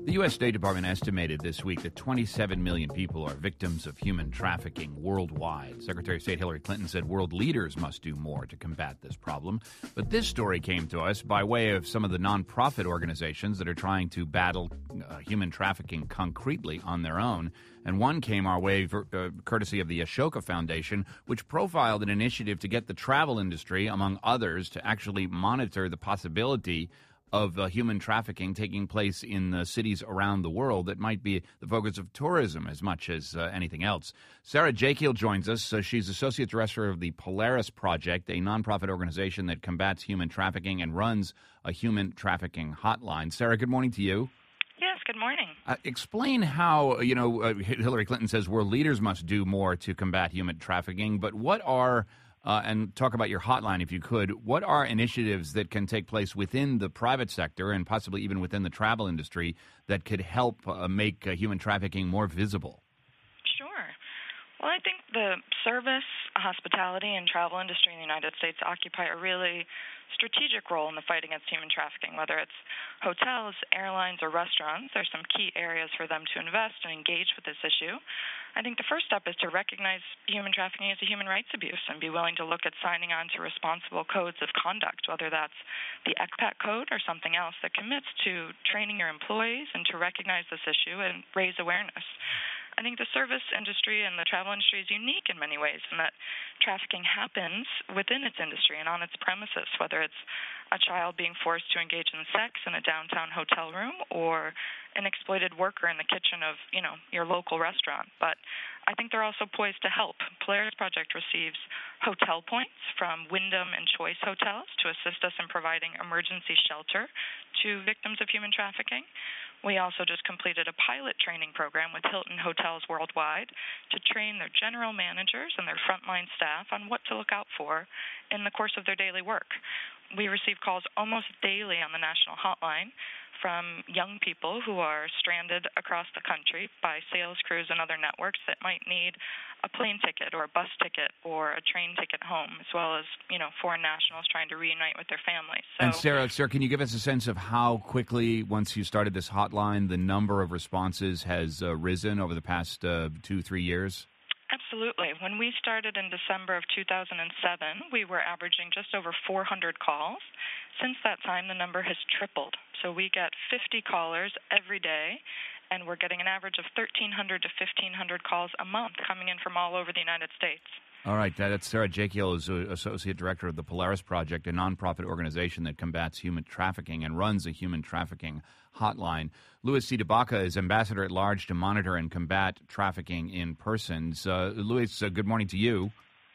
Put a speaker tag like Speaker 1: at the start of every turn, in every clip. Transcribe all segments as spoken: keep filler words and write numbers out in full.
Speaker 1: The U S State Department estimated this week that twenty-seven million people are victims of human trafficking worldwide. Secretary of State Hillary Clinton said world leaders must do more to combat this problem. But this story came to us by way of some of the nonprofit organizations that are trying to battle uh, human trafficking concretely on their own. And one came our way for, uh, courtesy of the Ashoka Foundation, which profiled an initiative to get the travel industry, among others, to actually monitor the possibility of uh, human trafficking taking place in uh, cities around the world that might be the focus of tourism as much as uh, anything else. Sarah Jekyll joins us. Uh, she's Associate Director of the Polaris Project, a nonprofit organization that combats human trafficking and runs a human trafficking hotline. Sarah, good morning to you.
Speaker 2: Yes, good morning.
Speaker 1: Uh, explain how, you know, uh, Hillary Clinton says world leaders must do more to combat human trafficking, but what are Uh, and talk about your hotline, if you could. What are initiatives that can take place within the private sector and possibly even within the travel industry that could help uh, make uh, human trafficking more visible?
Speaker 2: Sure. Well, I think the service, hospitality, and travel industry in the United States occupy a really strategic role in the fight against human trafficking. Whether it's hotels, airlines, or restaurants, there's some key areas for them to invest and engage with this issue. I think the first step is to recognize human trafficking as a human rights abuse and be willing to look at signing on to responsible codes of conduct, whether that's the E C P A C code or something else that commits to training your employees and to recognize this issue and raise awareness. I think the service industry and the travel industry is unique in many ways in that trafficking happens within its industry and on its premises, whether it's a child being forced to engage in sex in a downtown hotel room or an exploited worker in the kitchen of, you know, your local restaurant. But I think they're also poised to help. Polaris Project receives hotel points from Wyndham and Choice hotels to assist us in providing emergency shelter to victims of human trafficking. We also just completed a pilot training program with Hilton Hotels Worldwide to train their general managers and their frontline staff on what to look out for in the course of their daily work. We receive calls almost daily on the national hotline from young people who are stranded across the country by sales crews and other networks that might need a plane ticket or a bus ticket or a train ticket home, as well as, you know, foreign nationals trying to reunite with their families. So,
Speaker 1: and Sarah, Sarah, can you give us a sense of how quickly, once you started this hotline, the number of responses has uh, risen over the past uh, two, three years?
Speaker 2: Absolutely. When we started in December of two thousand seven, we were averaging just over four hundred calls. Since that time, the number has tripled. So we get fifty callers every day, and we're getting an average of thirteen hundred to fifteen hundred calls a month coming in from all over the United States. All
Speaker 1: right. That's Sarah Jekyll, is Associate Director of the Polaris Project, a nonprofit organization that combats human trafficking and runs a human trafficking hotline. Louis C. DeBaca is Ambassador at Large to monitor and combat trafficking in persons. Uh, Louis, uh, good morning to you.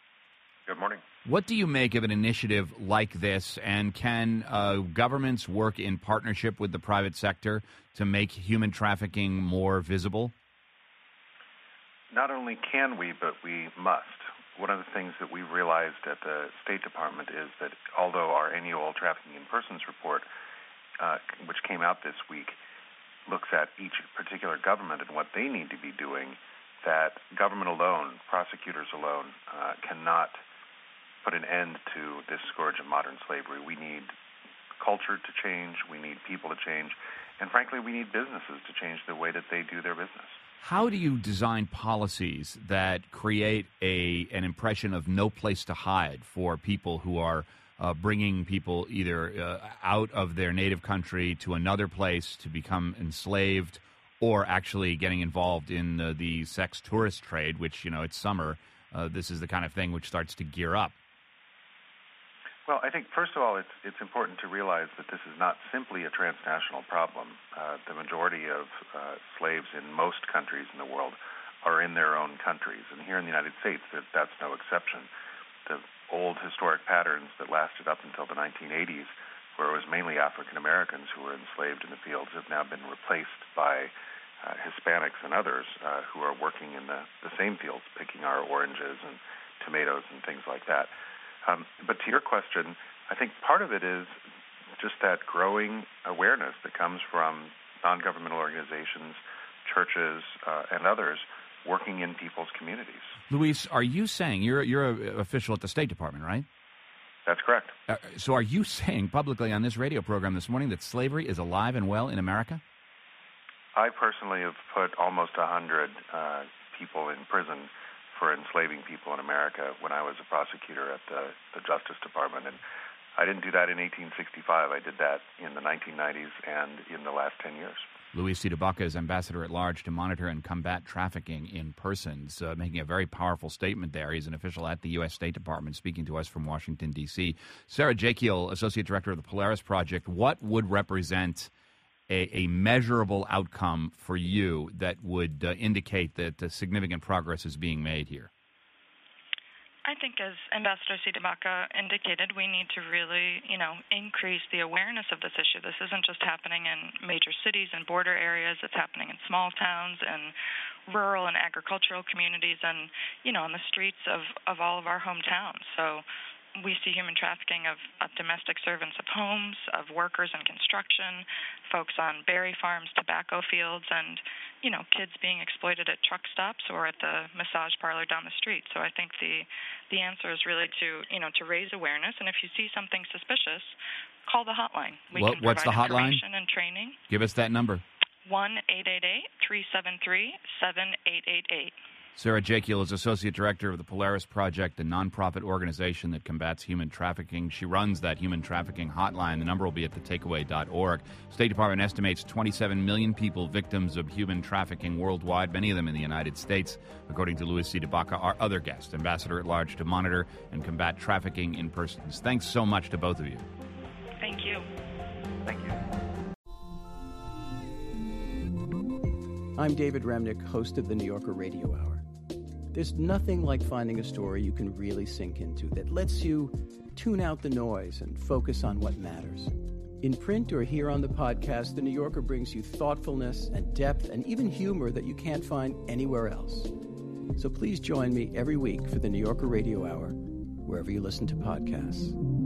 Speaker 3: Good morning.
Speaker 1: What do you make of an initiative like this, and can uh, governments work in partnership with the private sector to make human trafficking more visible?
Speaker 3: Not only can we, but we must. One of the things that we realized at the State Department is that although our annual Trafficking in Persons report, uh, which came out this week, looks at each particular government and what they need to be doing, that government alone, prosecutors alone, uh, cannot put an end to this scourge of modern slavery. We need culture to change, we need people to change, and frankly, we need businesses to change the way that they do their business.
Speaker 1: How do you design policies that create a an impression of no place to hide for people who are uh, bringing people either uh, out of their native country to another place to become enslaved, or actually getting involved in uh, the sex tourist trade, which, you know, it's summer. Uh, this is the kind of thing which starts to gear up.
Speaker 3: Well, I think, first of all, it's it's important to realize that this is not simply a transnational problem. Uh, the majority of uh, slaves in most countries in the world are in their own countries, and here in the United States, that, that's no exception. The old historic patterns that lasted up until the nineteen eighties, where it was mainly African Americans who were enslaved in the fields, have now been replaced by uh, Hispanics and others uh, who are working in the, the same fields, picking our oranges and tomatoes and things like that. Um, but to your question, I think part of it is just that growing awareness that comes from non-governmental organizations, churches, uh, and others working in people's communities.
Speaker 1: Luis, are you saying, you're you're an official at the State Department, right?
Speaker 3: That's correct.
Speaker 1: Uh, so are you saying publicly on this radio program this morning that slavery is alive and well in America?
Speaker 3: I personally have put almost one hundred uh, people in prison for enslaving people in America when I was a prosecutor at the, the Justice Department. And I didn't do that in eighteen sixty-five. I did that in the nineteen nineties and in the last ten years.
Speaker 1: Luis C. DeBacca is ambassador at large to monitor and combat trafficking in persons, uh, making a very powerful statement there. He's an official at the U S. State Department speaking to us from Washington, D C. Sarah Jekiel, associate director of the Polaris Project, what would represent a, a measurable outcome for you that would uh, indicate that uh, significant progress is being made here?
Speaker 2: I think, as Ambassador C. DeBacca indicated, we need to really, you know, increase the awareness of this issue. This isn't just happening in major cities and border areas. It's happening in small towns and rural and agricultural communities and, you know, on the streets of, of all of our hometowns. So we see human trafficking of, of domestic servants of homes, of workers in construction, folks on berry farms, tobacco fields, and, you know, kids being exploited at truck stops or at the massage parlor down the street. So I think the the answer is really to, you know, to raise awareness. And if you see something suspicious, call the hotline. We
Speaker 1: what,
Speaker 2: can
Speaker 1: what's the hotline?
Speaker 2: Information and training.
Speaker 1: Give us that number.
Speaker 2: one eight eight eight, three seven three, seven eight eight eight.
Speaker 1: Sarah Jekiel is Associate Director of the Polaris Project, a nonprofit organization that combats human trafficking. She runs that human trafficking hotline. The number will be at the takeaway dot org. State Department estimates twenty-seven million people victims of human trafficking worldwide, many of them in the United States. According to Luis C. DeBacca, our other guest, Ambassador at Large to monitor and combat trafficking in persons. Thanks so much to both of you.
Speaker 2: Thank you.
Speaker 3: Thank you.
Speaker 4: I'm David Remnick, host of the New Yorker Radio Hour. There's nothing like finding a story you can really sink into that lets you tune out the noise and focus on what matters. In print or here on the podcast, The New Yorker brings you thoughtfulness and depth and even humor that you can't find anywhere else. So please join me every week for the New Yorker Radio Hour, wherever you listen to podcasts.